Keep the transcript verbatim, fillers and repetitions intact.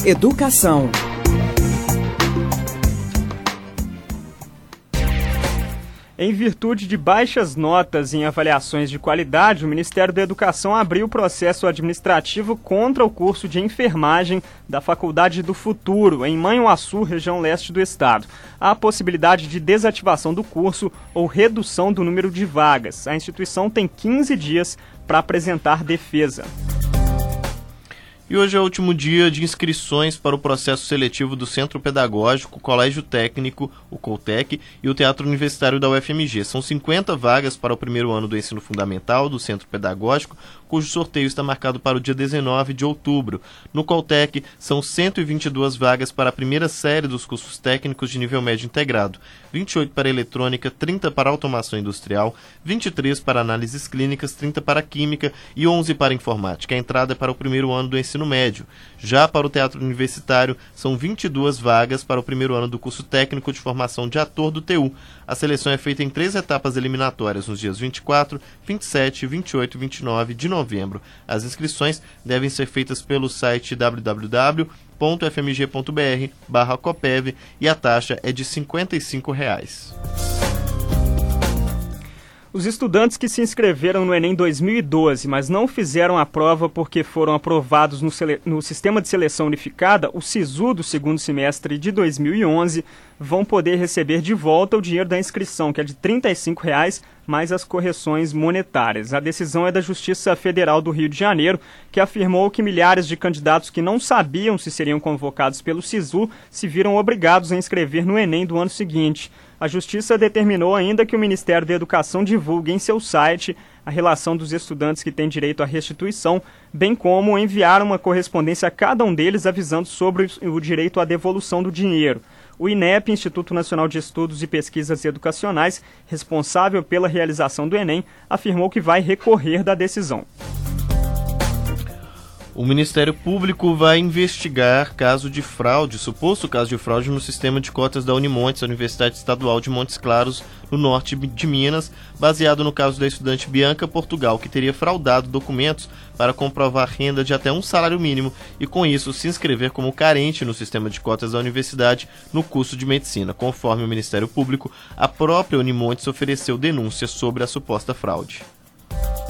Educação. Em virtude de baixas notas em avaliações de qualidade, o Ministério da Educação abriu processo administrativo contra o curso de enfermagem da Faculdade do Futuro, em Manhuaçu, região leste do estado. Há a possibilidade de desativação do curso ou redução do número de vagas. A instituição tem quinze dias para apresentar defesa. E hoje é o último dia de inscrições para o processo seletivo do Centro Pedagógico, Colégio Técnico, o Coltec, e o Teatro Universitário da U F M G. São cinquenta vagas para o primeiro ano do ensino fundamental do Centro Pedagógico, cujo sorteio está marcado para o dia dezenove de outubro. No Coltec, são cento e vinte e duas vagas para a primeira série dos cursos técnicos de nível médio integrado, vinte e oito para eletrônica, trinta para automação industrial, vinte e três para análises clínicas, trinta para química e onze para informática. A entrada é para o primeiro ano do ensino médio. Já para o Teatro Universitário, são vinte e duas vagas para o primeiro ano do curso técnico de formação de ator do T U. A seleção é feita em três etapas eliminatórias, nos dias vinte e quatro, vinte e sete, vinte e oito e vinte e nove de novembro. As inscrições devem ser feitas pelo site w w w ponto f m g ponto b r barra copev e a taxa é de cinquenta e cinco reais. Os estudantes que se inscreveram no Enem dois mil e doze, mas não fizeram a prova porque foram aprovados no, sele... no Sistema de Seleção Unificada, o SISU do segundo semestre de dois mil e onze, vão poder receber de volta o dinheiro da inscrição, que é de trinta e cinco reais, mais as correções monetárias. A decisão é da Justiça Federal do Rio de Janeiro, que afirmou que milhares de candidatos que não sabiam se seriam convocados pelo SISU se viram obrigados a inscrever no Enem do ano seguinte. A Justiça determinou ainda que o Ministério da Educação divulgue em seu site a relação dos estudantes que têm direito à restituição, bem como enviar uma correspondência a cada um deles avisando sobre o direito à devolução do dinheiro. O INEP, Instituto Nacional de Estudos e Pesquisas Educacionais, responsável pela realização do Enem, afirmou que vai recorrer da decisão. O Ministério Público vai investigar caso de fraude, suposto caso de fraude no sistema de cotas da Unimontes, a Universidade Estadual de Montes Claros, no norte de Minas, baseado no caso da estudante Bianca Portugal, que teria fraudado documentos para comprovar renda de até um salário mínimo e, com isso, se inscrever como carente no sistema de cotas da universidade no curso de medicina. Conforme o Ministério Público, a própria Unimontes ofereceu denúncia sobre a suposta fraude.